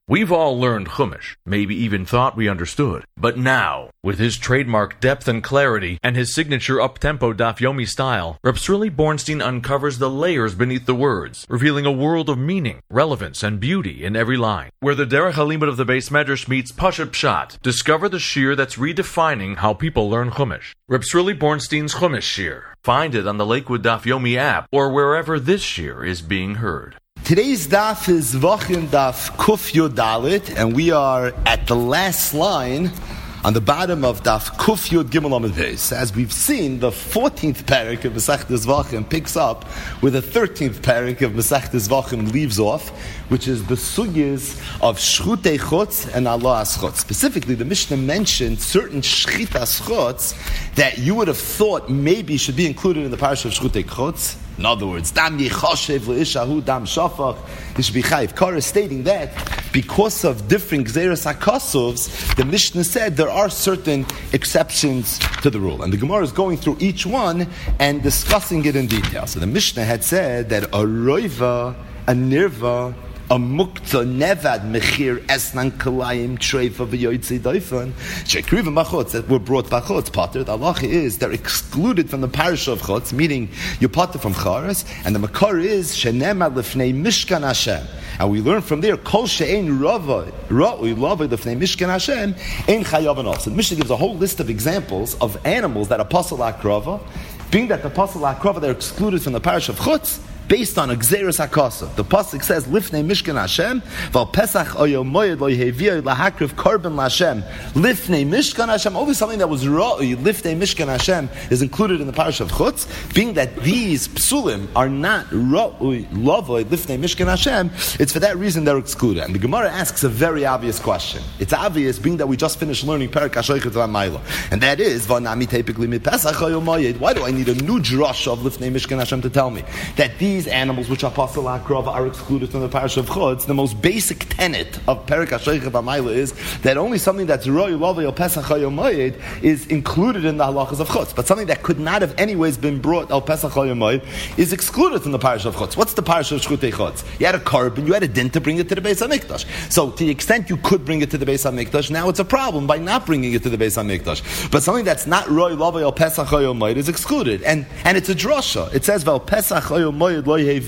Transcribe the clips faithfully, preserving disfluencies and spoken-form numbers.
We've all learned Chumash, maybe even thought we understood. But now, with his trademark depth and clarity and his signature up-tempo Daf Yomi style, Reb Sruly Bornstein uncovers the layers beneath the words, revealing a world of meaning, relevance, and beauty in every line. Where the Derech HaLimud of the Beis Medrash meets Pashat Pshat, discover the shir that's redefining how people learn Chumash. Reb Sruly Bornstein's Chumash shir. Find it on the Lakewood Daf Yomi app or wherever this shir is being heard. Today's daf is Vachin Daf Kuf Yud Dalet, and we are at the last line on the bottom of Daf Kuf Yud Gimel Amud Beis. As we've seen, the fourteenth parak of Masechtas Vachin picks up with the thirteenth parak of Masechtas Vachin leaves off, which is the sugyas of Shchutei Chutz and Allah Chutz. Specifically, the Mishnah mentioned certain Shchitas Chutz that you would have thought maybe should be included in the parasha of Shchutei Chutz. In other words, Dam Yechoshev Le'ishahu Dam Shafach, this should be Chayiv Kara, stating that because of different Gzeres HaKosovs, the Mishnah said there are certain exceptions to the rule. And the Gemara is going through each one and discussing it in detail. So the Mishnah had said that a Roiva, a Nirva, a mukta nevad mechir esnan kalayim treifa v'yoytzei doifan shekriva machotz that were brought by chutz pater. The halacha is they're excluded from the parasha of chutz, meaning you pater from charas, and the makar is shenema lefnei mishkan Hashem. And we learn from there kol she'ein rava ra'ui lava lefnei mishkan Hashem ein chayav anos. The Mishnah gives a whole list of examples of animals that are pasal akrava, being that the pasal akrava they're excluded from the parasha of chutz, based on a Gzeres HaKosov. The pasuk says, Lifnei Mishkan Hashem, Val Pesach Oyo Moed Lo Yeheviya Lahakriv Korban Lashem. Lifnei Mishkan Hashem, always something that was Ra'ui, Lifnei Mishkan Hashem, is included in the parish of Chutz. Being that these psulim are not Ra'ui, Lavoi, Lifnei Mishkan Hashem, it's for that reason they're excluded. And the Gemara asks a very obvious question. It's obvious, being that we just finished learning Perak HaShoichet V'Amayla. And that is, V'nami Tepikli Mi Pesach Oyo Moed. Why do I need a new drush of Lifnei Mishkan Hashem to tell me that these These animals which are pasal akrava are excluded from the parish of chutz? The most basic tenet of Perak HaShoichet V'Amayla is that only something that's roy lavei pesach hayom moed is included in the halachas of chutz, but something that could not have anyways been brought al pesach hayom moed is excluded from the parish of chutz. What's the parish of shchutei chutz? You had a carbon, you had a din to bring it to the Beis HaMikdash. So to the extent you could bring it to the Beis HaMikdash, now it's a problem by not bringing it to the Beis HaMikdash. But something that's not roy lavei al pesach hayom moed is excluded, and and it's a drasha. It says val pesach hayom moed.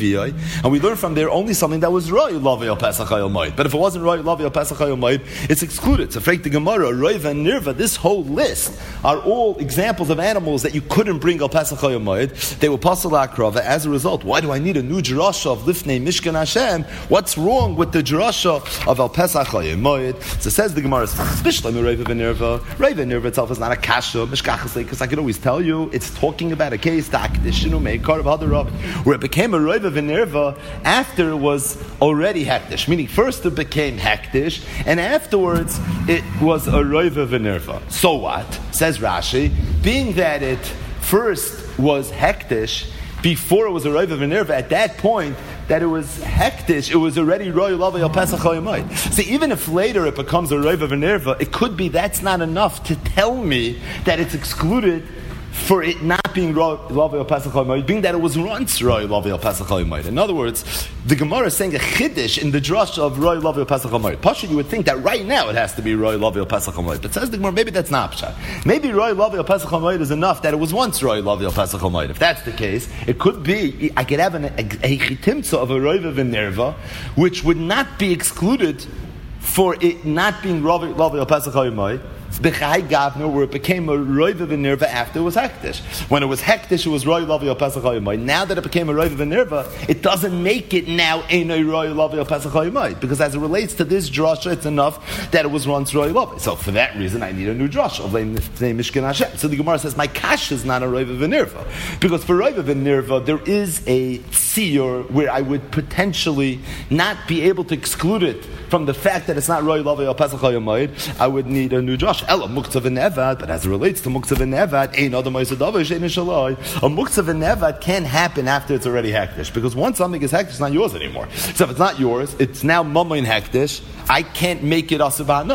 And we learn from there only something that was Roy Lavei Al Pesach Hayom Moed. But if it wasn't Roy Lavei Al Pesach Hayom Moed, it's excluded. So Freik the Gemara, Roiva and Nirva, this whole list are all examples of animals that you couldn't bring Al Pesach Hayom Moed. They were Pasal Akrava. As a result, why do I need a new Jerasha of Lifnei Mishkan Hashem? What's wrong with the Jerasha of Al Pesach Hayom Moed? So says the Gemara, especially Roiva and Nirva. Roiva and Nirva itself is not a kasha, Mishkachasei, because I can always tell you, it's talking about a case, Ta'akdishinu Meikar of Hadarab, where it became a Roiva V'Nerva after it was already hektish, meaning first it became hektish, and afterwards it was a roiva v'nerva. So what? Says Rashi, being that it first was hektish, before it was a roiva v'nerva, at that point that it was hektish, it was already roy lavei al pesach hayomai. So even if later it becomes a roiva v'nerva, it could be that's not enough to tell me that it's excluded for it not being Lavei Al Pesach HaYomayit, being that it was once Roy Lavei Al Pesach HaYomayit. In other words, the Gemara is saying a chiddush in the drush of Roy Lavei Al Pesach HaYomayit. Pasha, you would think that right now it has to be Roy Lavei Al Pesach HaYomayit. But says the Gemara, maybe that's not pshat. Maybe Roy Lavei Al Pesach HaYomayit is enough that it was once Roy Lavei Al Pesach HaYomayit. If that's the case, it could be, I could have an, a, a chitimtza of a Roiva V'Nerva, which would not be excluded for it not being Lavei Al Pesach HaYomayit. The Chai Gavner, where it became a Roiva V'Nerva after it was hektish. When it was hektish, it was Roy Lavei Al Pesach HaYomayit. Now that it became a Roiva V'Nerva, it doesn't make it now a Roy Lavei Al Pesach HaYomayit, because as it relates to this drasha, it's enough that it was once Roy Lavei. So for that reason, I need a new drasha of Mishkan Hashem. So the Gemara says, my kash is not a Roiva V'Nerva, because for Roiva V'Nerva, there is a tziyur where I would potentially not be able to exclude it from the fact that it's not Roy Lavei Al Pesach HaYomayit. I would need a new drasha. Ella muktzah v'nevad, but as it relates to muktzah v'nevad, ein adam ma'isadav shein shalai. A muktzah v'nevad can happen after it's already hektish, because once something is hektish, it's not yours anymore. So if it's not yours, it's now mamayin hektish. I can't make it asubana.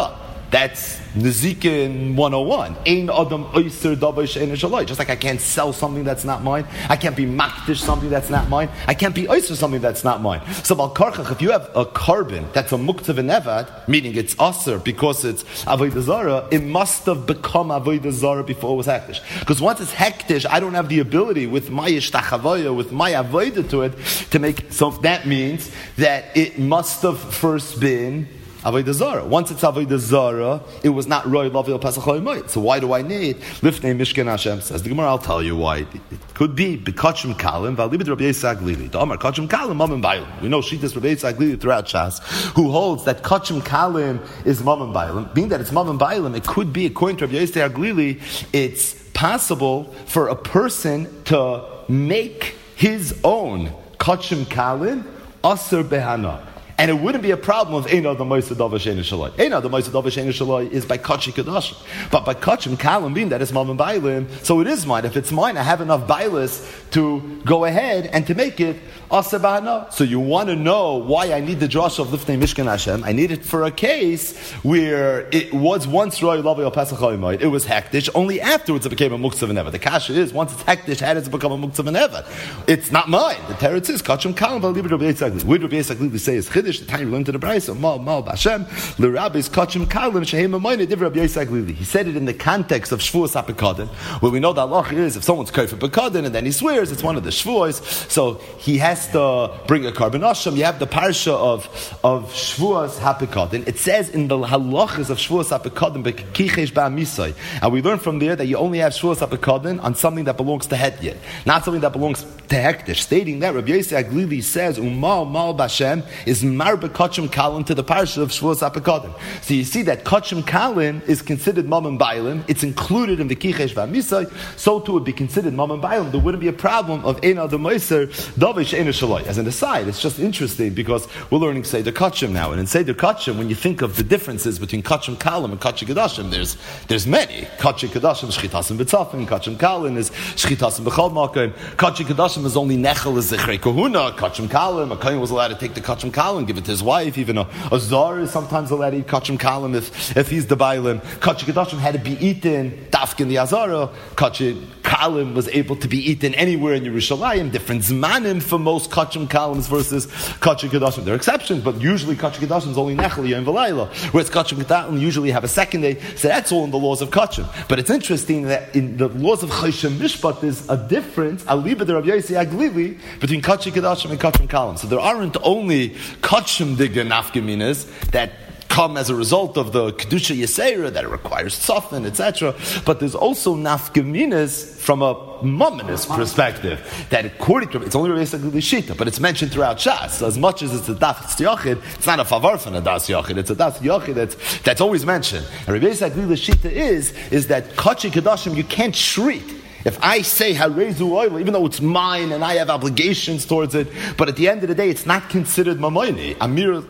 That's Nezikin one oh one. Ein Adam Oyser Davar She'ein Shaloi. Just like I can't sell something that's not mine, I can't be makdish something that's not mine, I can't be Oyser something that's not mine. So Bal Karchach, if you have a carbon that's a Muktav and Evad, meaning it's Aser because it's Avodah Zarah, it must have become Avodah Zarah before it was Hektish. Because once it's Hektish, I don't have the ability with my Ishtachavaya, with my Avodah to it, to make, so that means that it must have first been Avodah Zarah. Once it's Avodah Zarah, it was not Roy Lavil Pesach Haymoid. So why do I need Lifnei Mishkan Hashem? Says the Gemara. I'll tell you why. It, it could be Bekachim Kalim Valibid Rabbi Yitzchak Glili. Damar Kachim Kalim Mamim Bailim. We know Shittas Rabbi Yitzchak Glili throughout Shas, who holds that Kachim Kalim is Mamim Bailim. Being that it's Mamim Bailim, it could be according to Rabbi Yitzchak Glili, it's possible for a person to make his own Kachim Kalim Aser Behana. And it wouldn't be a problem of Eina the Moised Davar She'ein Shaloi. Eina the Moised Davar She'ein Shaloi is by Kachi Kedashim. But by Kachim Kalim, being that it's Mamim Bailim, so it is mine. If it's mine, I have enough Bailis to go ahead and to make it Aser Bahana. So you want to know why I need the Josh of Lifnei Mishkan Hashem. I need it for a case where it was once Roy Lavi al Pesach Haymoid, it was Hektish, only afterwards it became a Muktzah V'Nevad. The Kasha is, once it's Hektish, how does it become a Muktzah V'Nevad? It's not mine. The Teretz is Kachim Kalim Valibid Rabbi Yitzchak Glili. Would Rabbi Yitzchak Glili say is Chiddush? The time you learned to the Brayso, Mal Mal Bashem, L'Rabbis Kachim Kalim Shehem Amayne Div Rabbi Yitzchak Glili. He said it in the context of Shvuas HaPekadon, where we know that Allah is if someone's Kofar Pekadon and then he swears it's one of the Shvuas, so he has to bring a Karban Asham. You have the parsha of of Shvuas HaPekadon. It says in the halachas of Shvuas HaPekadon Bekichesh Ba'amisai, and we learn from there that you only have Shvuas HaPekadon on something that belongs to Hedyet, not something that belongs to Hektish. Stating that Rabbi Yitzchak Glili says Umal Mal Bashem is Marbe Kachim Kalim to the parsha of Shvuas HaPekadon. So you see that Kachim Kalim is considered Mamim Bailim. It's included in the Kichesh V'Amisai. So too would be considered Mamim Bailim. There wouldn't be a problem of Eina the Moiser Davar She'ein Shaloi. As an aside, it's just interesting because we're learning Seder Kachim now, and in Seder Kachim, when you think of the differences between Kachim Kalim and Kachim Kedashim, there's there's many. Kachim Kedashim is Shchitasim B'Tzafim. Kachim Kalim is Shchitasim B'Chol Makom. Kachim Kedashim is only Nechel is Zechrei Kohuna. Kachim Kalim, a kohen was allowed to take the Kachim Kalim, give it to his wife. Even a, a Zar is sometimes allowed to eat Kachim Kalim if, if he's the Bailim. Kachim Kedashim had to be eaten Dafkin the Azara. Kachim Kalim was able to be eaten anywhere in Yerushalayim. Different Zmanim for most Kachim Kalims versus Kachim Kedashim. There are exceptions, but usually Kachim Kedashim is only Nechel and Velayla, whereas Kachim Kedalim usually have a second day. So that's all in the laws of Kachim. But it's interesting that in the laws of Choshen Mishpat there's a difference, Aliba de Rabbi Yitzchak Glili, between Kachim Kedashim and Kachim Kalim. So there aren't only Kachim Digga Nafkaminas that come as a result of the Kedusha Yisera, that it requires Tzafin, et cetera. But there's also Nafkaminas from a Mominous perspective, that according to it's only Rabbi Yitzchak Glili Shita, but it's mentioned throughout Shas. So as much as it's a Das Yochid, it's not a Favar from a Das Yochid, it's a Das Yochid that's, that's always mentioned. And Rabbi Yitzchak Glili Shita is, is that Kachim Kedashim you can't treat. If I say Harezu oil, even though it's mine and I have obligations towards it, but at the end of the day, it's not considered mamoini. Amir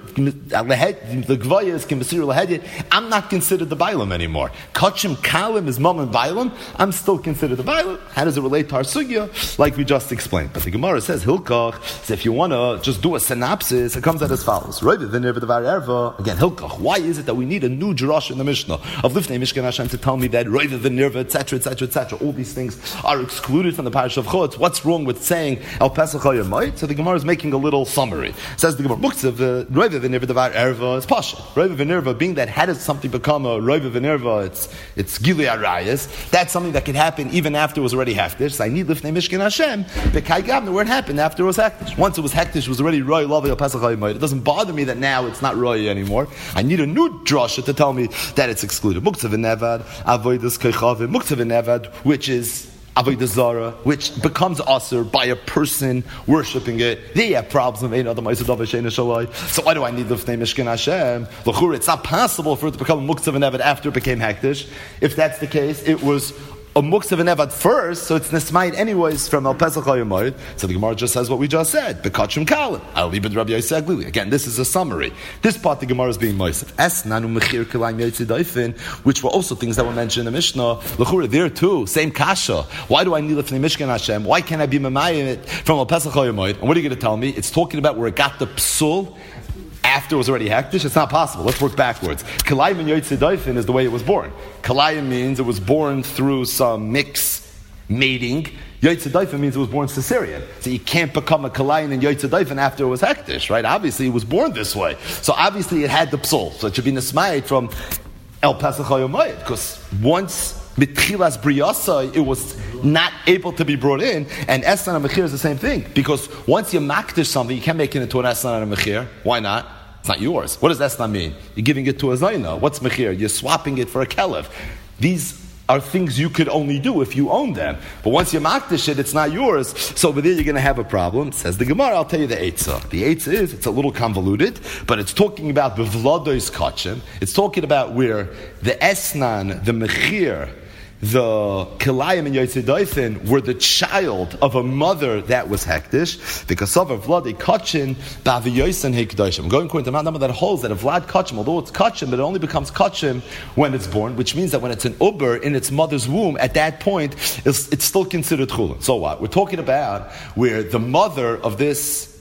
the Gvaya is Kimasir Lahedit. I'm not considered the Bailam anymore. Kachim Kalim is Mam and Bailam. I'm still considered the Bailam. How does it relate to our sugya? Like we just explained. But the Gemara says Hilkach. So if you want to just do a synopsis, it comes out as follows. Again, Hilkach. Why is it that we need a new Jerash in the Mishnah of Lifnei Mishkan Hashem to tell me that Roiva v'Nirva, et cetera, et cetera, et cetera, all these things are excluded from the parish of Chutz? What's wrong with saying El Pesach Hayamait? So the Gemara is making a little summary. Says the Gemara, Muktzah Roiva v'Nirva Davar Erva is Pasha. Roiva v'Nirva, being that how does something become a Roiva v'Nirva? It's it's Gilui Arayas. That's something that could happen even after it was already Hektish. So I need Lifnei Mishkan Hashem. Bekai Gavna, where it happened after it was Hektish. Once it was Hektish, it was already Roy Lavi El Pesach Hayamait. It doesn't bother me that now it's not Roy anymore. I need a new drasha to tell me that it's excluded. Muktzah v'Nevad, Avodas Kechavim, Muktzah v'Nevad, which is Avodah Zarah, which becomes Asur by a person worshipping it. They have problems with Ein Adam Oyser Davar She'ein Shaloi. So why do I need Lifnei Mishkan Hashem? L'chura, it's not possible for it to become a Muktzah v'Nevad after it became Hektish. If that's the case, it was a Muktzah v'Nevad first, so it's Nesmayit anyways from El Pesach HaYomayit. So the Gemara just says what we just said. Bekachim Kalim. I'll leave it Rabbi Yitzchak Glili. Again, this is a summary. This part the Gemara is being Moisef. Es nanu mechir kilayim yotzi, which were also things that were mentioned in the Mishnah. L'chura, there too, same kasha. Why do I need Lifnei Mishkan Hashem? Why can't I be Memayim from El Pesach HaYomayit? And what are you going to tell me? It's talking about where it got the psul after it was already hektish? It's not possible. Let's work backwards. Kalayim and Yotzei Dofen is the way it was born. Kalayim means it was born through some mix mating. Yotzei Dofen means it was born Caesarean. So you can't become a Kalayim and Yotzei Dofen after it was hektish, right? Obviously, it was born this way. So obviously, it had the psul. So it should be Nesmayit from El Pesach HaYomayit, because once Mitchilas Briyasa, it was not able to be brought in, and Esnan and Mechir is the same thing, because once you makdish something, you can't make it into an Esnan and Mechir. Why not? It's not yours. What does Esnan mean? You're giving it to a Zayna. What's Mechir? You're swapping it for a Kelev. These are things you could only do if you own them. But once you makdish it, it's not yours. So over there, you're going to have a problem. Says the Gemara, I'll tell you the Eitzah. The Eitzah is, it's a little convoluted, but it's talking about the Vladois Kachim. It's talking about where the Esnan, the Mechir, the Kilayim and Yotzei Dofen were the child of a mother that was hektish. The Kasav of Vlad Kachin Baviyosan Hekdoshim. I'm going according to Mount that holds that a Vlad Kachim, although it's Kachim, but it only becomes Kachim when it's born, which means that when it's an Uber in its mother's womb, at that point, it's, it's still considered Chulin. So what? We're talking about where the mother of this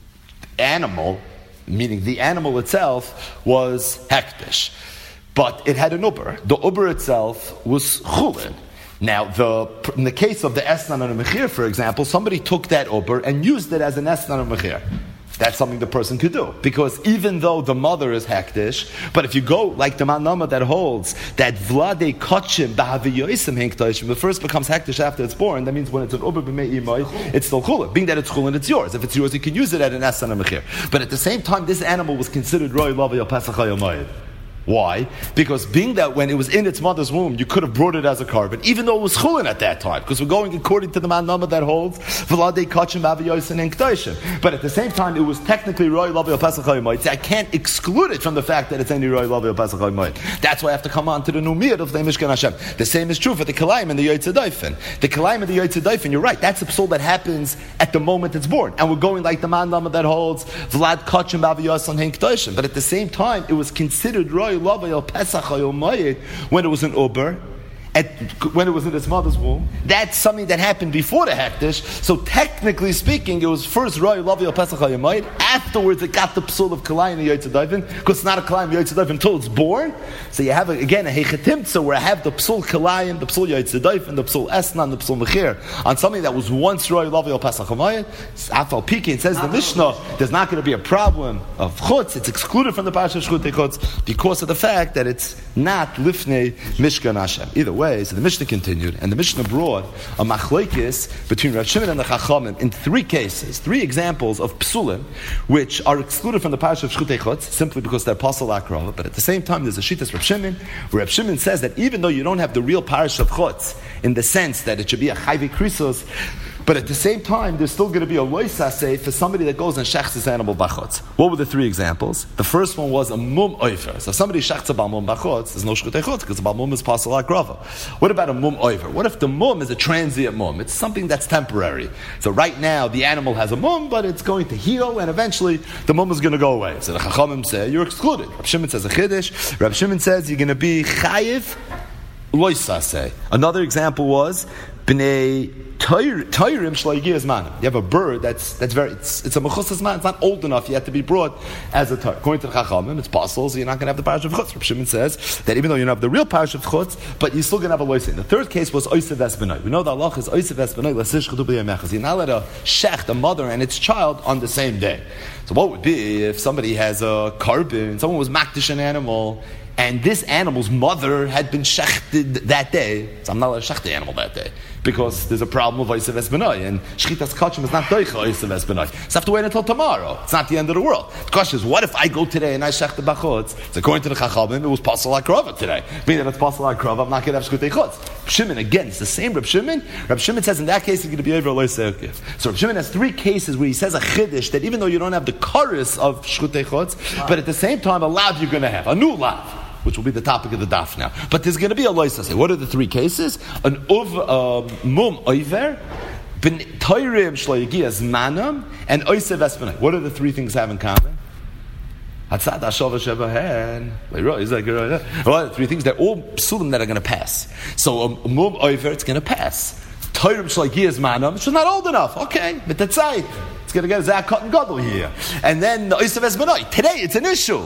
animal, meaning the animal itself, was hektish. But it had an uber. The uber itself was chulin. Now, the, in the case of the esnan and mechir, for example, somebody took that uber and used it as an esnan and mechir. That's something the person could do. Because even though the mother is hektish, but if you go like the manama that holds that vlade kachim b'haviyosim henktoshim, the first becomes hektish after it's born, that means when it's an uber b'mei imay, it's still chulin. Being that it's chulin, it's yours. If it's yours, you can use it at an esnan and mechir. But at the same time, this animal was considered roi lavi al pesach hayomayid. Why? Because being that when it was in its mother's womb, you could have brought it as a carbon, even though it was chulin at that time, because we're going according to the man number that holds v'ladei kachim aviyosin and k'toshim. But at the same time, it was technically roi lavi al pesach hayomayit. So I can't exclude it from the fact that it's any roi lavi al pesach hayomayit. That's why I have to come on to the numiyat of the Mishkan Hashem. The same is true for the Kalayim and the Yotzei Dofen. The Kalayim and the Yotzei Dofen, you're right, that's a psul that happens at the moment it's born, and we're going like the man number that holds vlad kachim aviyosin and k'toshim. But at the same time, it was considered roi when it was an uber, at, when it was in its mother's womb. That's something that happened before the hektish. So technically speaking, it was first Roy Lavi Pesach HaYomayit. Afterwards, it got the psul of Kalayim and Yotzei Dofen, because it's not a Kalayim and Yotzei Dofen until it's born. So you have a, again a hechetimtza where I have the psul Kalayim, the psul Yotzei Dofen, the psul Esnan, the psul Mechir on something that was once Roy Lavi Pesach HaYomayit. Afal Pikin says the Mishnah, there's not going to be a problem of chutz. It's excluded from the Parashat Shchutei Chutz because of the fact that it's not Lifnei Mishkan Hashem. Either way. So the Mishnah continued, and the Mishnah brought a machlokes between Rav Shimon and the Chachamim in three cases, three examples of psulim, which are excluded from the parasha of Shchutei Chutz simply because they're pasal akrava. But at the same time, there's a shittas Rav Shimon, where Rav Shimon says that even though you don't have the real parasha of Chutz in the sense that it should be a chayve krisos, but at the same time, there's still going to be a loisaseh for somebody that goes and shechs his animal bachotz. What were the three examples? The first one was a mum oifer. So if somebody shechs a bal mum bachotz, there's no shchutei chutz because the bal mum is pasal akrava. What about a mum oifer? What if the mum is a transient mum? It's something that's temporary. So right now, the animal has a mum, but it's going to heal, and eventually the mum is going to go away. So the chachamim say, you're excluded. Rab Shimon says a chiddush. Rab Shimon says you're going to be chayiv loisaseh. Another example was b'nei Tayrim shleigiyas man. You have a bird that's that's very it's, it's a mechusas man. It's not old enough yet to be brought as a tar. According to the Chachamim, it's possible, so you're not going to have the parasha of chutz. Reb Shimon says that even though you don't have the real parasha of chutz, but you're still going to have a loisin. The third case was oisev esbenai. We know the halach is oisev esbenai l'sish chadu b'yamechas. You're not allowed to shecht a mother and its child on the same day. So what would be if somebody has a carbon, someone was makdish an animal, and this animal's mother had been shechted that day? So I'm not allowed to shecht the animal that day, because there's a problem of Oisev Esbenai, and Shchitas Kachim is not Doicha Oisev Esbenai. So I have to wait until tomorrow. It's not the end of the world. The question is, what if I go today and I shech the Bachotz? So according to the Chachamim, it was Pasal HaKrova today. Being that it's Pasal HaKrova, I'm not going to have Shchutei Chutz. Shimon, again, it's the same Reb Shimon. Reb Shimon says in that case, it's going to be over Loisei Okiv. So Reb Shimon has three cases where he says a Chiddush that even though you don't have the chorus of Shchutei Chutz, but at the same time, a lav you're going to have, a new lav, which will be the topic of the daf now. But there's going to be a loisaseh. What are the three cases? An uv uh, mum oiver, ben toirim shleigiyas manam, and oisev espenai. What are the three things have in common? Hatzad hashava shebahen. What are the three things? They're all psulim that are going to pass. So a um, mum oiver, it's going to pass. Toirim shleigiyas manam, it's not old enough. Okay, but that's right. going to get a Zakot and Gadol here. And then the Oisav Esbenoi. Today it's an issue.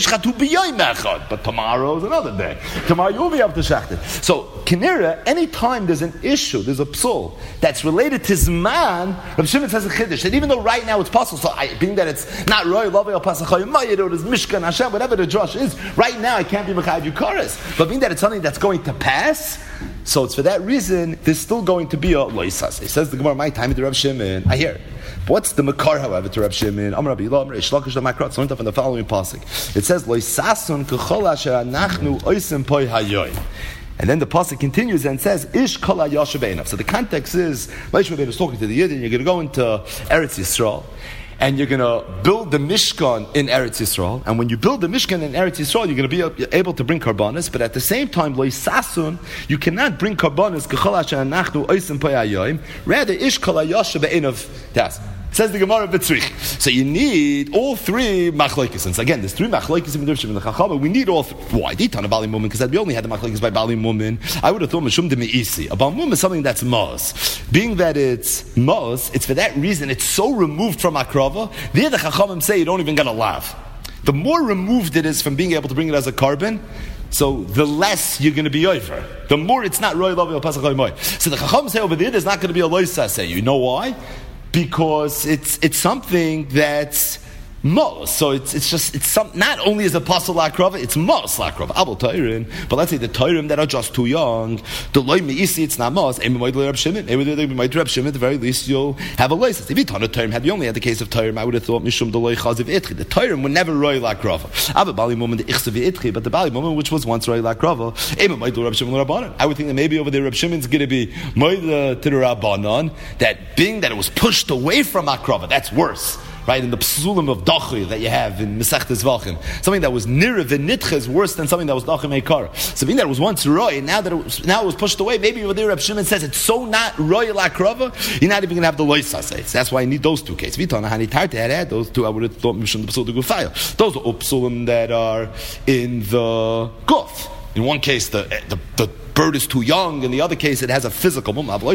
But tomorrow is another day. Tomorrow you'll be able to shecht it. So, Kinira, anytime there's an issue, there's a psul that's related to Zman, Reb Shimon says a Chiddush. And even though right now it's possible, so I, being that it's not Roy, Lavei, or Pasachayim Mayid, or there's Mishkan, Hashem, whatever the drush is, right now I can't be Mechayiv Yukaris. But being that it's something that's going to pass, so it's for that reason, there's still going to be a loisas. It says the Gemara, my time at the Reb Shimon. I hear it. What's the makar, however, to Reb Shimon? Amar Rabbi Yilah, Amar Reish Lakish, Makrat, so from the following pasuk. It says, loisasun k'chol asher anachnu oisim poi hayoyim. And then the pasuk continues and says, Ish kol hayasher be'einav. So the context is, Moshe Rabbeinu is talking to the Yidden, you're going to go into Eretz Yisrael, and you're going to build the Mishkan in Eretz Yisrael. And when you build the Mishkan in Eretz Yisrael, you're going to be able to bring karbanis. But at the same time, lo yisasun, you cannot bring karbanis. K'chol asher anachnu oisim poi hayoyim. Rather, ish kol hayasher be'einav. That's says the Gemara B'tzrich. So you need all three machlokes. And again, there's three machlokes in the Rishon and the Chacham. We need all three. Why? Ditan a Bali Mumin, because we only had the machlokes by Bali Mumin. I would have thought Meshum de Meisi. A Bali Mumin is something that's Maz. Being that it's Maz, it's for that reason it's so removed from Akrava. There the Chachamim say you don't even got to laugh. The more removed it is from being able to bring it as a carbon, so the less you're going to be over. The more it's not Roy Lavi or Pasachai Moy. So the Chachamim say over there there's not going to be a Loisa say. You know why? Because it's it's something that's mos. So it's it's just it's some not only is a apostle lakrava, it's mos lakrava. Abel Tayrin, but let's say the Tayrim that are just too young, the loy meisi, it's not mos. Maybe might Reb Shimon, maybe they might Reb Shimon. At the very least, you'll have a license. If you ton of Tayrim had you only had the case of Tayrim, I would have thought mishum the loy chaziv itchi. The Tayrim would never roy lakrava. Abel Bali moment the ichsav itchi, but the Bali moment which was once roy lakrava, maybe might Reb Shimon Rabbanan. I would think that maybe over there Reb Shimon's going to be moida to the Rabbanan. That being that it was pushed away from akrava, that's worse. Right, in the psulim of dachi that you have in Masechtes Vachim, something that was nirav and nitcha is worse than something that was dachi meikar. So being that it was once roy, and now that it was, now it was pushed away, maybe over there Reb Shimon says it's so not roy lakrava, you're not even going to have the loisas. So that's why I need those two cases. Vitana hani tarte had those two. I would have thought mishum the psul de gufaya. Those are psulim that are in the guf. In one case, the the, the bird is too young. In the other case, it has a physical mum. The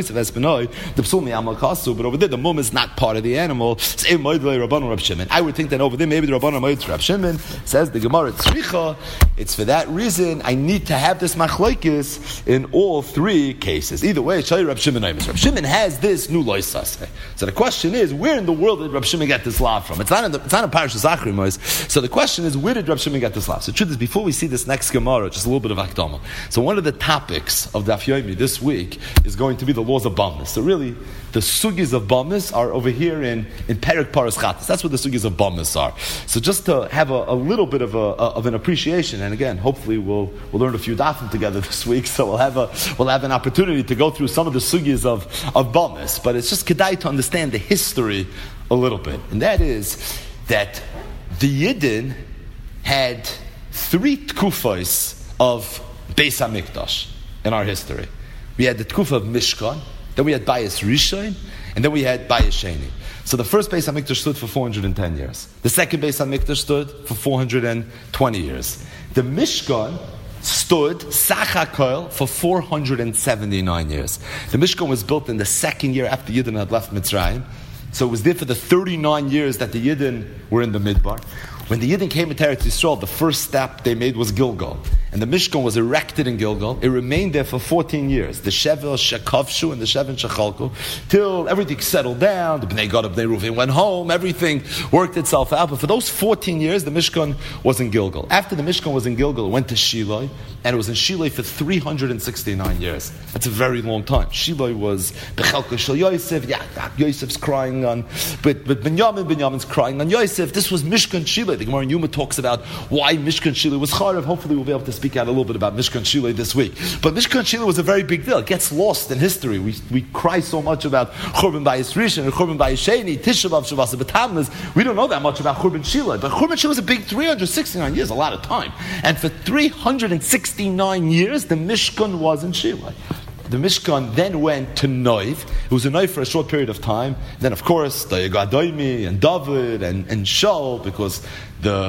psumi amal, but over there, the mum is not part of the animal. I would think that over there, maybe the Rabbanan Moed Reb Shimon says the Gemara Tzricha. It's for that reason I need to have this machlokes in all three cases. Either way, Reb Shimon Reb Shimon has this new loisas. So the question is, where in the world did Reb Shimon get this law from? It's not in the, it's not in Parashas Zachri. So the question is, where did Reb Shimon get this law? So the truth is, before we see this next Gemara, just a little bit of Akdama. So one of the top of Daf Yomi this week is going to be the laws of Bamis. So really, the sugis of Bamis are over here in, in Perek Paras Chatas. That's what the sugis of Bamis are. So just to have a, a little bit of a, of an appreciation, and again, hopefully we'll we'll learn a few dafim together this week. So we'll have a we'll have an opportunity to go through some of the sugis of of Bamis. But it's just kedai to understand the history a little bit, and that is that the Yidden had three tkufos of Beis Hamikdash in our history. We had the Tkufa of Mishkan, then we had Bayis Rishon, and then we had Bayis Sheni. So the first Beis Hamikdash stood for four hundred ten years. The second Beis Hamikdash stood for four hundred twenty years. The Mishkan stood Sachakol for four hundred seventy-nine years. The Mishkan was built in the second year after Yidden had left Mitzrayim. So it was there for the thirty-nine years that the Yidden were in the Midbar. When the Yidden came into Eretz Yisrael, the first step they made was Gilgal. And the Mishkan was erected in Gilgal. It remained there for fourteen years. The Shevel Shekavshu and the Sheven Shechalku, till everything settled down. The Bnei Gad of Bnei Reuven went home. Everything worked itself out. But for those fourteen years, the Mishkan was in Gilgal. After the Mishkan was in Gilgal, it went to Shiloh. And it was in Shiloh for three hundred sixty-nine years. That's a very long time. Shiloh was Bechelka Shel Yosef. Yeah, Yosef's crying on, but, but Binyamin, Binyamin's crying on Yosef. This was Mishkan Shiloh. The Gemara in Yuma talks about why Mishkan Shiloh was Charav. Hopefully we'll be able to speak out a little bit about Mishkan Shiloh this week. But Mishkan Shiloh was a very big deal. It gets lost in history. We we cry so much about Churban Bayis Rishon and Churban Bayis Sheni, Tisha B'Av, Shavasa B'Tamuz. We don't know that much about Churban Shiloh. But Churban Shiloh was a big three hundred sixty-nine years, a lot of time. And for three hundred sixty-nine years, the Mishkan was in Shiloh. The Mishkan then went to Noiv. It was a Noiv for a short period of time. Then, of course, the Gadoimi and David and, and Shaul, because the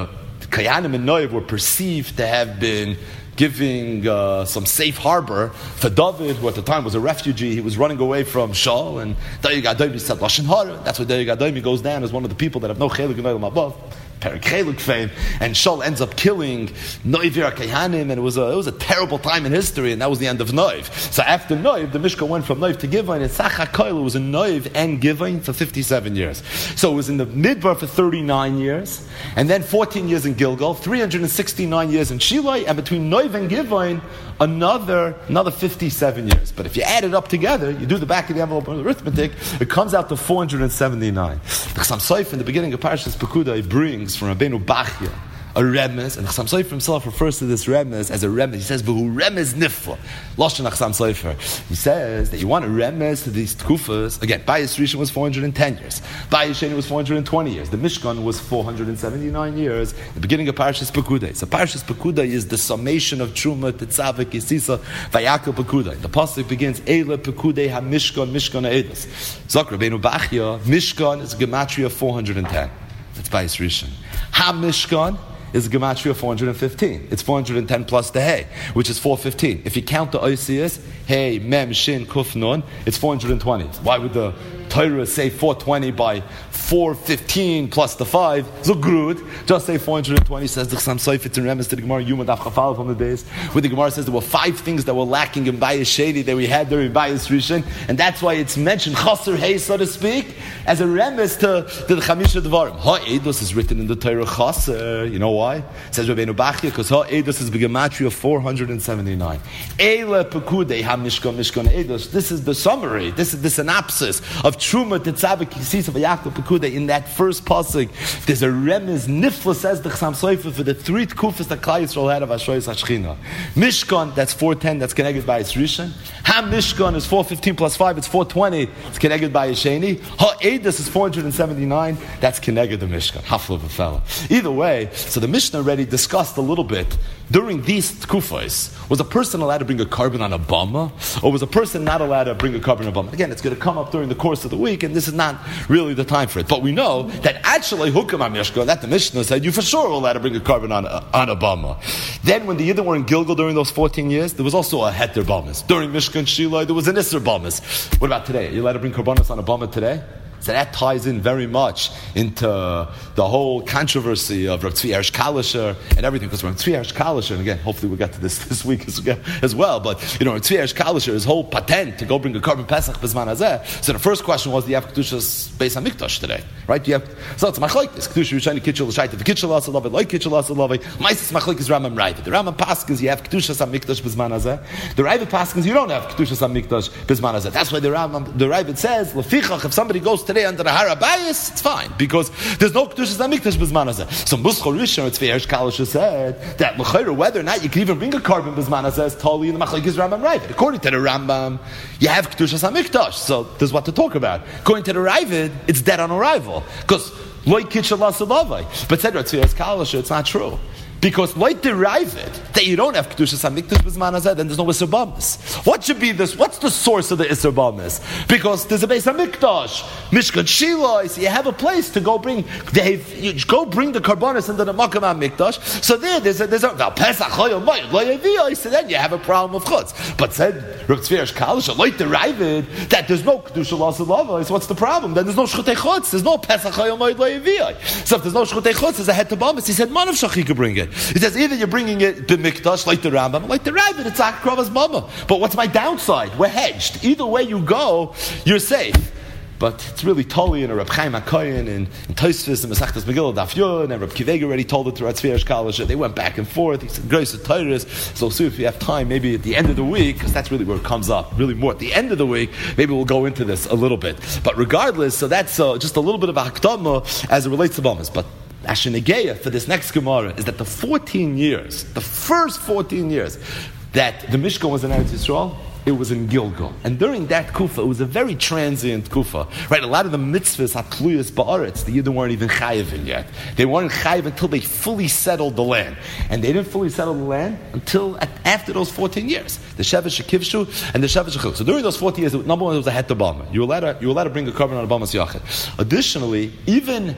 Kayanim and Noiv were perceived to have been giving uh, some safe harbor for David, who at the time was a refugee. He was running away from Shaul, and Doeg Adomi said Lashon Hara. That's why Doeg Adomi goes down as one of the people that have no chelik in Olam Haba, Perek Cheluk fame, and Shaul ends up killing Noiv Kayanim, and it was a it was a terrible time in history, and that was the end of Noiv. So after Noiv, the Mishkan went from Noiv to Givain, and Sach HaKoil was in Noiv and Givain for fifty-seven years. So it was in the Midbar for thirty-nine years, and then fourteen years in Gilgal, three hundred sixty-nine years in Shilai, and between Noiv and Givain, another another fifty-seven years. But if you add it up together, you do the back of the envelope arithmetic, it comes out to four hundred seventy-nine. The Chassam Sofer in the beginning of Parashas Pekudah brings from Rabbeinu Bachya a remez, and Chassam Sofer himself refers to this remez as a remez. He says, "V'hu remez nifla." Lashon Chassam Sofer. He says that you want a remez to these tkufas. Again, Bayis Rishon was four hundred ten years. Bayis Sheni was four hundred twenty years. The Mishkan was four hundred seventy-nine years. The beginning of Parashas Pekudah. So Parashas Pekudah is the summation of Truma, Tetzaveh, Yisisa, Vayakel Pekudah. The pasuk begins, Eile Pekudah HaMishkan, Mishkan HaEdos. Zok Rabbeinu Bachya, Mishkan is a gematria of four hundred ten. That's Bayis Rishon. HaMishkan is a gematria of four hundred fifteen. It's four hundred ten plus the Hey, which is four hundred fifteen. If you count the Oisias, Hey, Mem, Shin, Kuf, Nun, it's four hundred twenty. Why would the Torah say four hundred twenty by four hundred fifteen plus the five? So good. Just say four hundred twenty, says the Chassam Sofer. It's in Remes to the Gemara, Yuma Daf Chafal from the days, where the Gemara says there were five things that were lacking in Bayis Sheni that we had during Bayis Rishon, and that's why it's mentioned Chaser Hey, so to speak, as a Remes to, to the Chamisha Devarim. Ha-Eidos is written in the Torah Chaser. You know why? It says Rabbeinu Bachya, because Ha-Eidos is Begematria of four hundred seventy-nine. Eile Pekudei HaMishkan, Mishkan Eidos. This is the summary, this is the synopsis of Truma, Tetzaveh, Kisisa, Vayakel, Pekudah. In that first pasuk, there's a remez nifla, says the Chassam Sofer, for the three tkufas that Klal Yisrael had of Ashrayis HaShechina. Mishkan, that's four hundred ten, that's connected by its Rishon. Ha-Mishkan is four hundred fifteen plus five, it's four hundred twenty, it's connected by its Sheni. Ha-Eidos is four hundred seventy-nine, that's connected to Mishkan. Hafla of a fella. Either way, so the Mishnah already discussed a little bit, during these tkufas, was a person allowed to bring a carbon on a bama, or was a person not allowed to bring a carbon on a bama? Again, it's going to come up during the course of the week, and this is not really the time for it. But we know that actually, Hukum HaMishkan, that the Mishnah said, you for sure are allowed to bring a carbon on a, on a bama. Then, when the Yidden were in Gilgal during those fourteen years, there was also a heter bamas. During Mishkan Shiloh, there was an Isser bamas. What about today? Are you allowed to bring karbanos on a bama today? So that ties in very much into the whole controversy of Rav Tzvi Ersh Kalisher and everything. Because Rav Tzvi Ersh Kalisher, and again, hopefully we'll get to this this week as, as well, but, you know, Rav Tzvi Ersh Kalisher, his whole patent to go bring a carbon Pesach B'zman Hazeh. So the first question was, do you have Kedushas Beis HaMikdash today? Right? Do you have, so it's Machlokes. Kedusha Rishayni Kitchel L'Shayta, the Kitchel L'Asalavi, Loi Kitchel L'Asalavi. Maisis Machlokes Rambam Raiva. The Rambam Paskins, you have Kedushas HaMikdash B'zman Hazeh. The Raiva Paskins, you don't have Kedushas HaMikdash B'zman Hazeh. That's why the Rambam, the Raiva says, L'fichach, if somebody goes today under the Harabah, it's fine, because there's no Kedushas HaMikdash B'zman Hazeh. So Muschol Rishon, Tzvi Ersh Kalisher said that l'chayra, whether or not you can even bring a carbon B'zman Hazeh is totally in the Machlokes Rambam Ravid. According to the Rambam, you have Kedushas HaMikdash, so there's what to talk about. According to the Ravid, it's dead on arrival, because Loi Kitchel L'Asalavi. But said Tzvi Ersh Kalisher, it's not true. Because like derive it that you don't have Kedushas HaMikdash B'zman Hazeh, then there's no Isser Bamas. What should be this? What's the source of the Isser Bamas? Because there's a Beis HaMikdash, Mishkan Shiloh, so you have a place to go bring. They have, you go bring the karbonis into the Makam HaMikdash. So there, there's a there's a now Pesach Choyel Moed Lo Yeviyah. So then you have a problem of chutz. But said Rav Tzvi Ersh Kalisher, like derive it that there's no Kedusha L'Asalavi. So what's the problem? Then there's no Shchutei Chutz. There's no Pesach Choyel Moed Lo Yeviyah. So if there's no Shchutei Chutz, there's a Het Bamas. He said, Manav Shach could bring it. He says either you're bringing it to Mikdash like the Rambam, like the Ravid, it's Akravas Mama. But what's my downside? We're hedged. Either way you go, you're safe. But it's really totally in a Reb Chaim HaKohen and in Tosfos and Masechtas Megillah Daf Yud, and Reb Kivega already told it to Rav Tzvi Ersh Kalisher. They went back and forth. He said, Gross of Torahs. So soon, if you have time, maybe at the end of the week, because that's really where it comes up, really more at the end of the week, maybe we'll go into this a little bit. But regardless, so that's uh, just a little bit of a hakdama as it relates to Bamas. But Ashenegeya for this next Gemara is that the fourteen years, the first fourteen years that the Mishkan was in Eretz Yisrael, it was in Gilgal. And during that Kufa, it was a very transient Kufa. Right? A lot of the mitzvahs, Hatluyas Ba'aretz, the Yidden weren't even chayiv yet. They weren't chayiv until they fully settled the land. And they didn't fully settle the land until at, after those fourteen years. The Shevet Shekivshu and the Shevet Shechil. So during those fourteen years, number one, it was a Het Obama. You were allowed to, you were allowed to bring a carbon on a Obama's Yachid. Additionally, even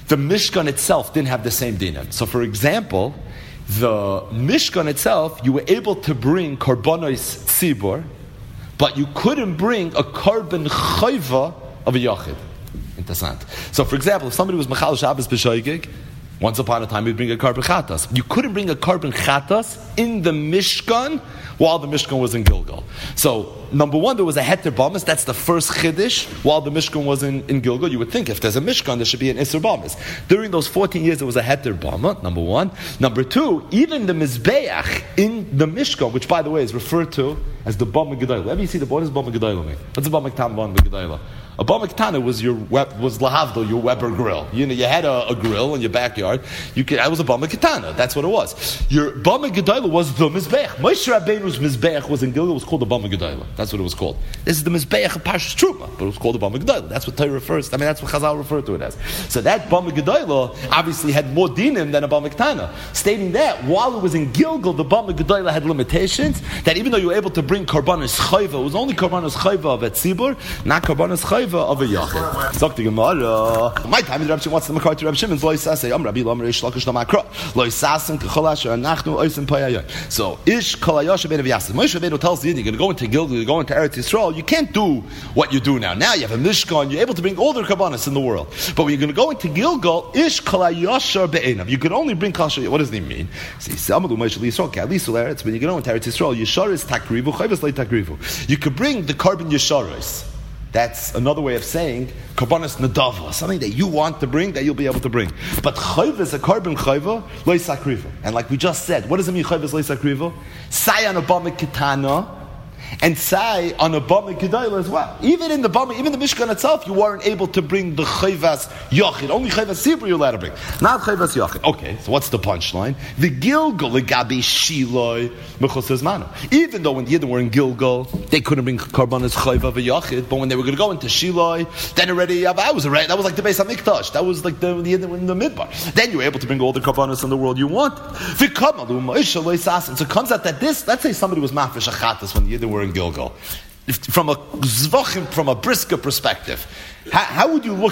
the Mishkan itself didn't have the same dinim. So, for example, the Mishkan itself, you were able to bring korbanos tzibur, but you couldn't bring a korban chayva of a yachid. Interessant. So, for example, if somebody was mechal Shabbos b'shoigig, once upon a time, you'd bring a korban chatas. You couldn't bring a korban chatas in the Mishkan while the Mishkan was in Gilgal. So, number one, there was a heter bamis. That's the first chiddush. While the Mishkan was in, in Gilgal, you would think if there's a Mishkan, there should be an Isser bamis. During those fourteen years, there was a heter bama, number one. Number two, even the Mizbeach in the Mishkan, which, by the way, is referred to as the Bama Gedayla. Let me see the what does Bama Gedayla mean? What's the Bama Gedayla? A Bama Ketana was your was lahavdil, your Weber grill. You know, you had a, a grill in your backyard. You could, that was a Bama Ketana. That's what it was. Your Bama Gedayla was the Mizbeach. Moshe Rabbeinu's Mizbeach was in Gilgal. It was called the Bama Gedayla. That's what it was called. This is the Mizbeach of Parshas Truma, but it was called the Bama Gedayla. That's what Torah refers. I mean, that's what Chazal referred to it as. So that Bama Gedayla obviously had more dinim than a Bama Ketana, stating that while it was in Gilgal, the Bama Gedayla had limitations. That even though you were able to bring korbanos chayva, it was only korbanos chayva of a tzibur, not korbanos chayva of a yachid. Zok the Gemara. My time, the Rebbe Shimon wants to make to Rebbe Shimon's loy saseh. Am Rabbi Lamer ish lakish namakra loy sasen kecholash anachnu oisim payayay. So ish kolayosh ben Yasser. Moshe Rabbeinu tells the Yidden, you're going to go into Gilgal, you're going to Eretz Yisrael. You can't do what you do now. Now you have a Mishkan. You're able to bring all the korbanos in the world. But when you're going to go into Gilgal, ish kolayosh be'enav. You could only bring kasher. What does it mean? See, Samalu Moshe Yisrael Kalisol Eretz. When you go into Eretz Yisrael, Yishar is takrivu, chayvus lei takrivu. You could bring the korban yisharos. That's another way of saying korbanos nadava, something that you want to bring that you'll be able to bring. But chayva is a korban chayva loy sakriva, and like we just said, what does it mean chayva is loy sakriva? Say on a bama ketana, and say on a bama gedayla as well. Even in the bama, even the Mishkan itself, you weren't able to bring the chayvas yachid. Only chayvas sibur you're allowed to bring, not chayvas yachid. Okay, so what's the punchline? The Gilgal legabi shiloi mechusas manu. Even though when the Yidden were in Gilgal, they couldn't bring korbanos chayva v'yachid, but when they were going to go into Shiloi, then already that was already, that was like the Beis Hamikdash. That was like the, the Yidden were in the midbar. Then you were able to bring all the korbanos in the world you want. So it comes out that this, let's say somebody was mafish achatas when the Yidden were in Gilgal. If, from a zvachim, from a brisker perspective, how, how would you look?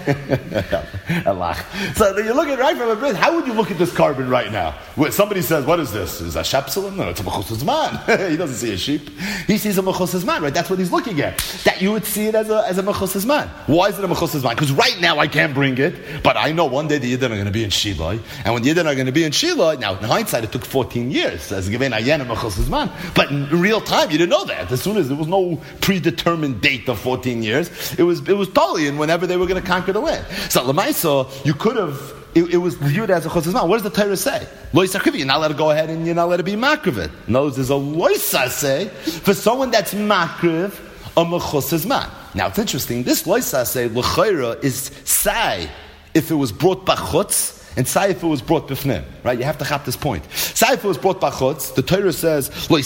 Allah. So you look at right from a bris. How would you look at this carbon right now? Where somebody says, "What is this? Is that shepselim?" No, it's a mechusas man. He doesn't see a sheep. He sees a mechusas man. Right? That's what he's looking at. That you would see it as a as a mechusas man. Why is it a mechusas man? Because right now I can't bring it, but I know one day the Yidden are going to be in Shiloi, and when the Yidden are going to be in Shiloi, now in hindsight it took fourteen years as given ayen a mechusas man, but in real time you didn't know that. As soon as there was no predetermined date of fourteen years, it was it was totally in whenever they were going to conquer the land. So Lamaisa, you could have. It, it was viewed as a chosas man. What does the Torah say? Lo yisakriv. You're not allowed to go ahead and you're not allowed to be makriv. No, there's a lo yisaseh for someone that's makriv a mechosas man. Now it's interesting. This lo yisaseh l'chayra is say if it was brought bachutz. And say if it was brought b'fnim, right? You have to have this point. Say if it was brought b'chutz, the Torah says,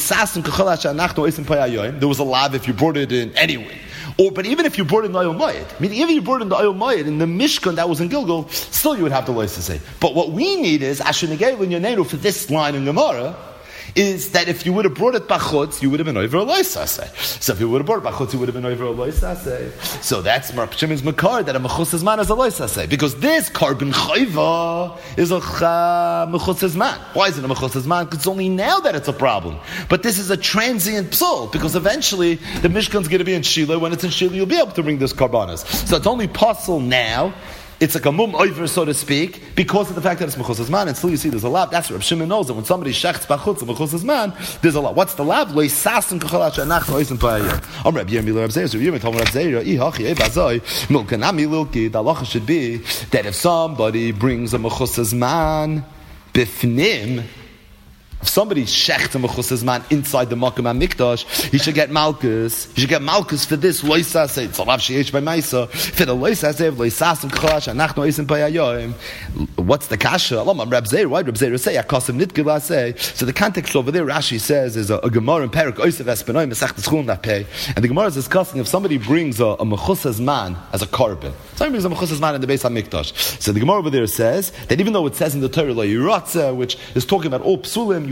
there was a lav if you brought it in anyway. Or, but even if you brought it in the Oyel Moed, I mean, even if you brought it in the Oyel Moed, in the Mishkan that was in Gilgal, still you would have the lois to say. But what we need is, Asher Negei L'Nyaneinu, for this line in Gemara, is that if you would have brought it bachutz, you would have been over a loisase. So if you would have brought it bachutz, you would have been over a loisase. So that's Mar Shimon's makar that a mechusas man is a loisase, because this carbon chayva is a mechusas man. Why is it a mechusas man? Because it's only now that it's a problem. But this is a transient psul, because eventually the Mishkan's going to be in Shiloh. When it's in Shiloh, you'll be able to bring this karbanas. So it's only possible now. It's like a mum over, so to speak, because of the fact that it's mechusas man, and still you see there's a lab. That's what Reb Shimon knows, that when somebody shechts bachutz a mechusas man, there's a lab. What's the lab? Lo yisasim kachalash anach loisim pa'ayir. Om Reb Yirmi Reb Zeir, so Yirmi told Reb Zeir, I hachi ei bazoi, milkanami lilki, the halacha should be that if somebody brings a mechusas man bifnim, if somebody shechts a mechusas man inside the Makam HaMikdash, he should get malchus. He should get malchus for this loisase. It's a lav sheyesh by Maisa. For the loisase, loisasim k'chalash anachnu oisim payayoim. What's the kasha? Alam Reb Zeir. Why Reb Zeir say akasim nitgila say? So the context over there, Rashi says, is a, a Gemara in Perik Oisev Espinoy Mesachtes Chulin Napei, and the Gemara is discussing if somebody brings a, a mechusas man as a korban. Somebody brings a mechusas man in the Beis HaMikdash. So the Gemara over there says that even though it says in the Torah lo yiratze, which is talking about all psulim, you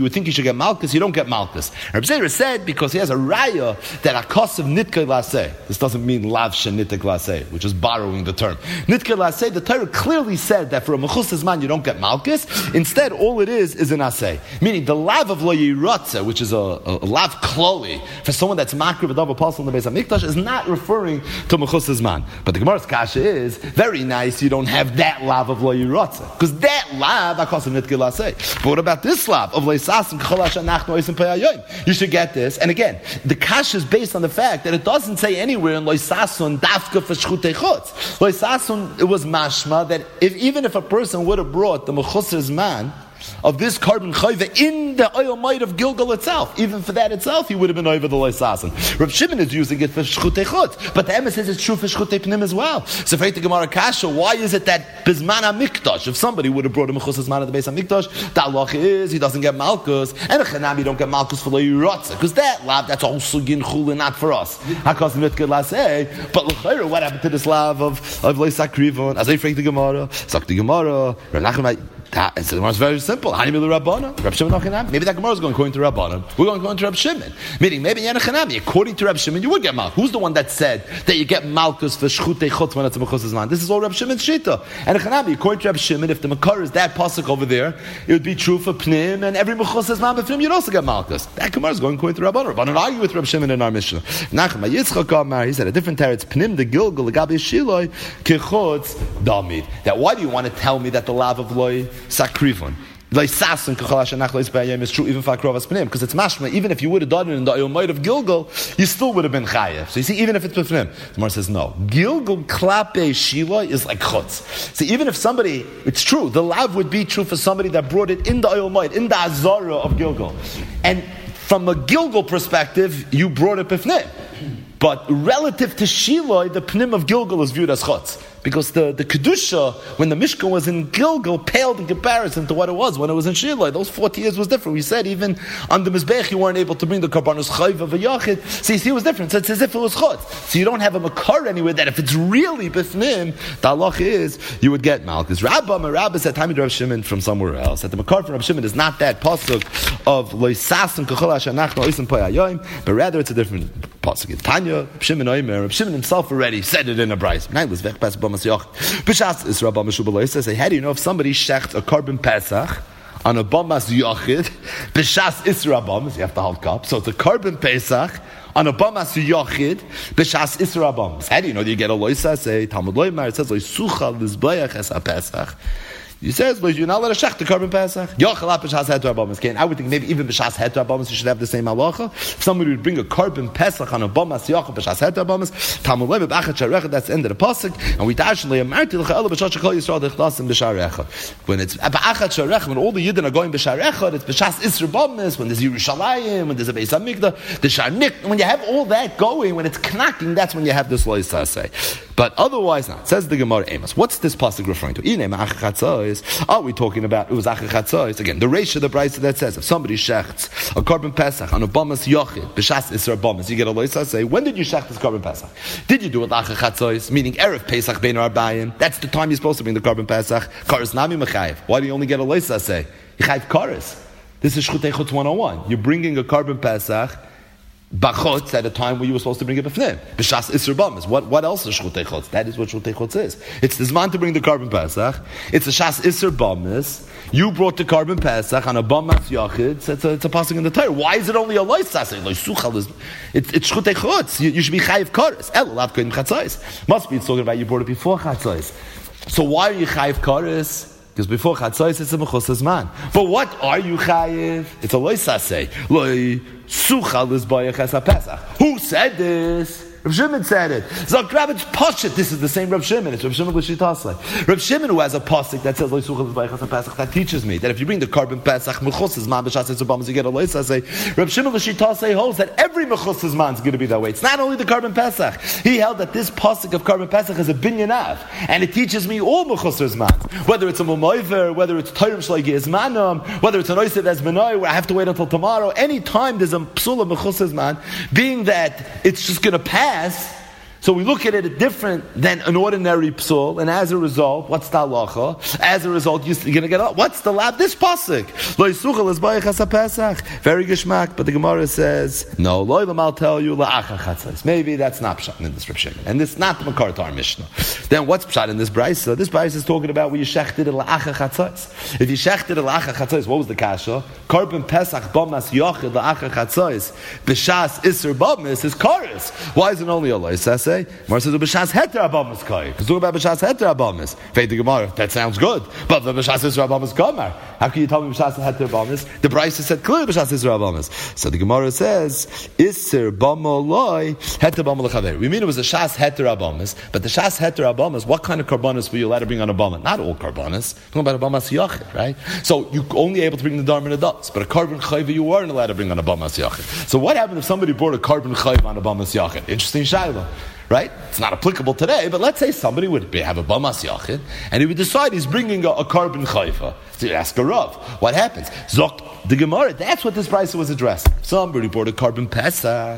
you would think you should get malchus, you don't get malchus. Reb Zera said because he has a raya that a kos of nitkei laseh. This doesn't mean lav shenitek laseh, which is borrowing the term. Nitkei laseh, the Torah clearly said that for a mechusas man you don't get malchus. Instead, all it is is an aseh. Meaning the lav of lo yiratze, which is a, a, a lav kloli, for someone that's makriv a double apostle in the Beis HaMikdash, is not referring to mechusas man. But the Gemara's kasha is very nice. You don't have that lav of lo yiratze because that lav a kos of nitkei laseh. But what about this lav of lo yisasim k'cholash anachnu oisim payayim? You should get this. And again, the kasha is based on the fact that it doesn't say anywhere in lo yisasun dafka for shchutei chutz. Lo yisasun, it was mashma that if even if a person would have brought the mechusas man of this carbon chayva in the oil might of Gilgal itself, even for that itself, he would have been over the loisasan. Rav Shimon is using it for shchutei chutz, but the Emes says it's true for shchutei pnim as well. So for the Gemara kasha, why is it that bizman hamikdash, if somebody would have brought a mechusas man at the Beis HaMikdash, the halacha is he doesn't get malchus, and a chanam you don't get malchus for lo yirotze, because that lav that's also gin chulin, not for us. Hakos mitkel laseh, but l'chayra, what happened to this lav of of loisakrivon? As I freak the Gemara, sak the Gemara, Rav Nachman. And so the Gemara is very simple. Maybe that Gemara is going according to Rabbanan. We're going according to Reb Shimon. Meaning, maybe Yanachanami, according to Reb Shimon, you would get malchus. Who's the one that said that you get malchus for shchutei chutz when it's a mechusas man? This is all Reb Shimon's shita. And Yanachanami, according to Reb Shimon, if the makar is that pasuk over there, it would be true for pnim, and every mechusas man b'pnim, you'd also get malchus. That Gemara is going according to Rabbanan. Rabbanan argue with Reb Shimon in our Mishnah. Nachma Yitzchak Amar, he said a different teretz, pnim the Gilgal, the Gabi Shiloi, kechutz damid. That why do you want to tell me that the lav of loy sakrivon is true even for Akrovas Pnim, because it's mashma. Even if you would have done it in the Oyomite of Gilgal, you still would have been chayev. So you see, even if it's Pnim, the Gemara says no. Gilgal klape shila is like chutz. So even if somebody, it's true, the lav would be true for somebody that brought it in the Oyomite, in the Azara of Gilgal, and from a Gilgal perspective, you brought it Pnim. But relative to Shiloi, the Pnim of Gilgal is viewed as chutz. Because the, the Kedusha, when the Mishkan was in Gilgal, paled in comparison to what it was when it was in Shiloi. Those forty years was different. We said even on the Mizbech you weren't able to bring the Karbanos Chayva v'Yachid. So you see it was different. So it's as if it was chutz. So you don't have a Makar anywhere that if it's really Bifnim, the halach is you would get Malchus. Rabbah, Rabbah said, Tamid Rav Shimon from somewhere else. That the Makar from Rav Shimon is not that pasuk of Loisasim Kachol Hashanachno Oisim Poyayoim, but rather it's a different pasuk. In Tanya, Rav Shimon Oimer, Rav Shimon himself already said it in a brayz. B'shas is Rabba Meshubal says, how do you know if somebody shechts a carbon pesach on a bamas yachid? B'shas is Rabbamas, you have to hold up. So it's a carbon pesach on a bamas yachid. B'shas is Rabbamas. How do you know that you get a loisa? Say Talmud Loimar. It says loisuchal lizbayach es pesach. He says, well, you're not allowed to shech the carbon pesach. Yochel b'shas het rabbamas. I would think maybe even b'shas het rabbamas you should have the same halacha. If somebody would bring a carbon pesach on a bamas yochel b'shas het rabbamas, Talmud Lev b'achat sharechad, that's the end of the pasuk. And we dash le'amarti l'cha'ela b'shas shekol yisrael d'chlasim b'sharechad. When it's b'achat sharechad, when all the yidden are going b'sharechad, it's b'shas isra bamas. When there's Yerushalayim, when there's a Beis HaMikdash, the sharnik. When you have all that going, when it's knocking, that's when you have this loisa say. But otherwise not. Says the Gemara Amos. What's this pasuk referring to? Are we talking about it was Achachatzos? Again, the ratio of the price that says if somebody shechts a carbon pesach on a bamas yochid b'shas isra bamas, you get a loisa say. When did you shecht this carbon pesach? Did you do it Achachatzos, meaning erev pesach bein arbayim? That's the time you're supposed to bring the carbon pesach. Karas nami mechayev. Why do you only get a loisa say? You chayev karas. This is Shchutei Chutz one oh one. You're bringing a carbon pesach bachotz at a time where you were supposed to bring it b'fnim. B'shas isra bamas. What what else is shchutei chutz? That is what shchutei chutz is. It's the zman to bring the carbon pesach. It's a shas isra bamas. You brought the carbon pesach on a bamas yachid. So it's a, it's a passing in the Torah. Why is it only a loisas? It's it's shchutei chutz. You, you should be chayiv kares. El lav kodim chatzos. Must be it's talking about you brought it before chatzos. So why are you chayiv kares? Because before chatzos it's a mechusas man. But what are you chayiv? It's a loisasei. Loi suchal is bayach as a pesach. Who said this? Rav Shimon said it. Zok Rabbit's Pashit. This is the same Rav Shimon. It's Rav Shimon L'Shitasle. Rav Shimon, who has a pasuk that says Loisuchal is Bayachas Pesach, that teaches me that if you bring the carbon Pesach mechusas man b'shas etzubamas, you get a loisa. Say Rav Shimon L'Shitasle holds that every mechusas man is going to be that way. It's not only the carbon Pesach. He held that this pasuk of carbon Pesach is a binyan av, and it teaches me all mechusas man. Whether it's a mumoiver, whether it's Torah Shlagi Esmanam, whether it's an oisev Esmanoi, where I have to wait until tomorrow. Any time there's a psula mechusas man, being that it's just going to pass. So we look at it different than an ordinary psul, and as a result, what's the halacha? As a result, you're going to get up. What's the lab? This pasuk. Lo yisuchel es bayich as Pesach. Very geschmack, but the Gemara says, no, lo I'll tell you, la'acha chatzos. Maybe that's not pshat in this Reb Shimon. And it's not the Makar to our Mishnah. Then what's pshat in this brayso? This brayso is talking about where you shechted la'acha chatzos. If you shechted la'acha chatzos, what was the kasha? Korban Pesach bamas yochid la'acha chatzos. B'shas iser bamas is karis. Why is it only a loisa say? Mar says b'shas heter abamas kai. Because talking about b'shas heter abamas. Feit the Gemara. That sounds good, but the b'shas iser abamas kamar. How can you tell me b'shas heter abamas? The brayso said clearly b'shas iser abamas. So the Gemara says iser bama loy heter bama lechaver. We mean it was a shas heter abamas, but the shas heter abamas. What kind of karbanas were you allowed to bring on a bama? Not all karbanas. Talking about a bamas yachid, right? So you're only able to bring the dharma and adults, but a carbon chayva you weren't allowed to bring on a bamas yachid. So what happened if somebody brought a carbon chayva on a bamas yachid? Interesting shayla. Right? It's not applicable today, but let's say somebody would be, have a bamas yachid, and he would decide he's bringing a, a carbon chayfa. So you ask a Rav, what happens? Zok the Gemara, that's what this price was addressing. Somebody brought a carbon pesach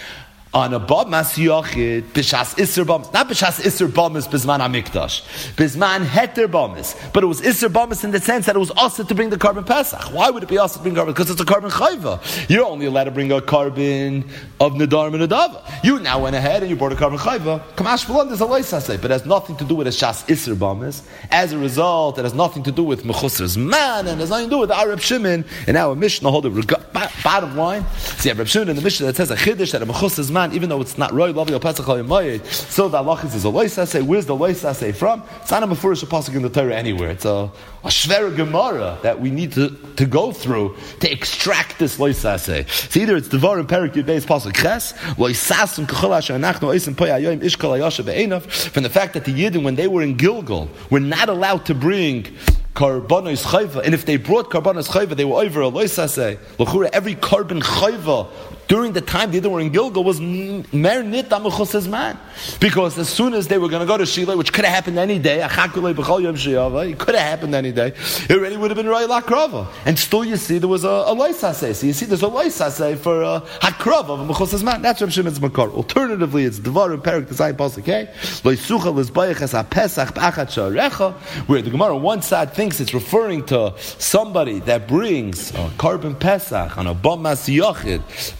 on a bamas yachid, b'shas iser bamas, not b'shas iser bamas b'zman hamikdash, b'zman heter bamas, but it was iser bamas in the sense that it was also to bring the carbon pesach. Why would it be also to bring carbon? Because it's a carbon chayva. You're only allowed to bring a carbon of nedar and nedava. You now went ahead and you brought a carbon chayva. Kamash v'lon, there's a loisase, but it has nothing to do with a shas iser bamas. As a result, it has nothing to do with mechusar's man, and it has nothing to do with the Reb Shimon. And our Mishnah hold it. Bottom line, see, Reb Shimon in the Mishnah that says a chiddush that a mechusar's man, even though it's not Roy Lavi or Pesach or Mayid, so the halachis is a loisase. Where's the loisase from? It's not a mefurish pasuk in the Torah anywhere. It's a, a shver Gemara that we need to, to go through to extract this loisase. So either it's Devar and Perik Yud Beis pasuk Ches loisasum kachol asher anachnu oisim poy hayoyim ishkol hayasha be'enav, from the fact that the Yidden, when they were in Gilgal, were not allowed to bring karbanos chayva, and if they brought karbanos chayva, they were over a loisase. L'chura, every carbon chayva during the time they were in Gilgal was mer nit amuchos's man, because as soon as they were going to go to Shiloh, which could have happened any day, it could have happened any day, it already would have been Roy Lakrava, and still you see there was a, a loisase. So you see there's a loisase for a hakrava of a muchos's man. That's Reb Shimon's makar. Alternatively, it's Devar and Perik the side pasuk. Okay, loisucha lizbayich as pesach b'achat sharecha, where the Gemara on one side thinks it's referring to somebody that brings a carbon pesach on a bamas yachid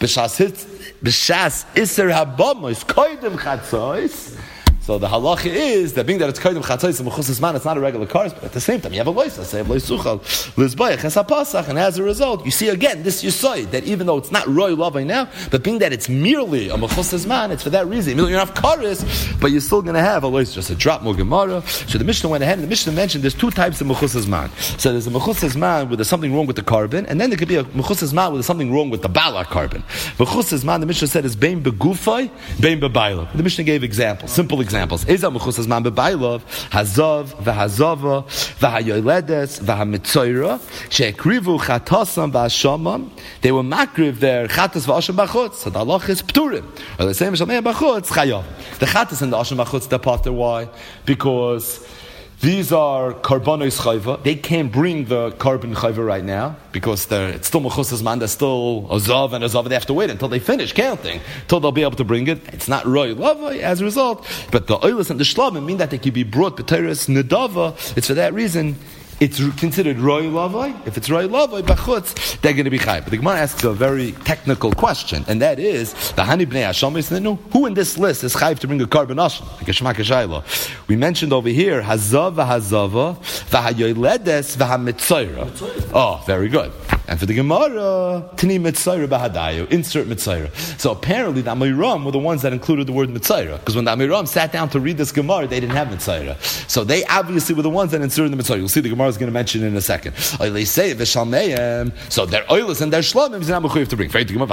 b'shas iser habamos koydem chatzos. So the halacha is that being that it's koydem chatzos and mechusas man, it's not a regular cars, but at the same time you have a loisa, say loisuchal lizbayich es hapasach, and as a result you see again this yisoid that even though it's not roy lavai now, but being that it's merely a mechusas man, it's for that reason. You don't have cars, but you're still going to have a loisa, just a drop more gemara. So the Mishnah went ahead and the Mishnah mentioned there's two types of mechusas man. So there's a mechusas man where there's something wrong with the carbon, and then there could be a mechusas man where there's something wrong with the bala carbon. Mechusas man, the Mishnah said, is bein begufay, bein bebayla. The Mishnah gave examples, simple examples. Eza mechusas man bebaylav, hazav, v'hazava, v'hayoledes, v'hamitzoyra, she'ekrivu chatasam v'ashamam. They were makriv their chatas v'asham b'chutz. So the halach is pturim. Or the same as shamei b'chutz, chayav. The chatas and the asham b'chutz, they're potter. Why? Because these are karbanos chayva. They can't bring the carbon chayva right now because they're, it's still mechusas man. They're still a zav and a zav. They have to wait until they finish counting, until they'll be able to bring it. It's not roy lavai as a result. But the oilus and the shlamim mean that they can be brought b'teres nedava. It's for that reason it's considered roy lavai. If it's roy lavai b'chutz, they're going to be chayv. But the Gemara asks a very technical question, and that is the hani bnei hasham is no. Who in this list is chayv to bring a carbon asham? Like a shema kashayla. We mentioned over here hazav v'hazava v'hayoledes v'hamitzoyra. Oh, very good. And for the Gemara, tani mitzayra b'hadayu, insert mitzayra. So apparently the Amiram were the ones that included the word mitzayra, because when the Amiram sat down to read this Gemara, they didn't have mitzayra. So they obviously were the ones that inserted the mitzayra. You'll see the Gemara is going to mention it in a second. They say v'shalmeim. So their oilus and their shlamim is not mechuyev to bring.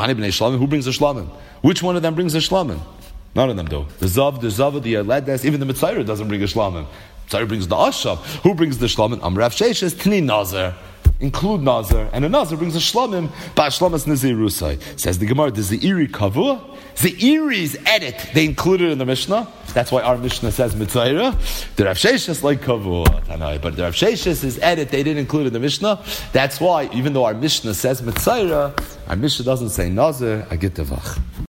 Who brings the shlamim? Which one of them brings the shlamim? None of them do. The zav, the zav, the yaledes, even the mitzayra doesn't bring a shlamim. Mitzayra brings the asham. Who brings the shlamim? Amrav sheishes tani nazar. Include nazar, and a nazar brings a shlamim, ba shlamas nazirusai. Says the Gemara, does the iri kavua? The iri's edit, they included in the Mishnah. That's why our Mishnah says mitzayra. The Rav Sheshes like kavua, Tanai, but the Rav Sheshes is edit, they didn't include in the Mishnah. That's why, even though our Mishnah says mitzayra, our Mishnah doesn't say nazar, agitavach.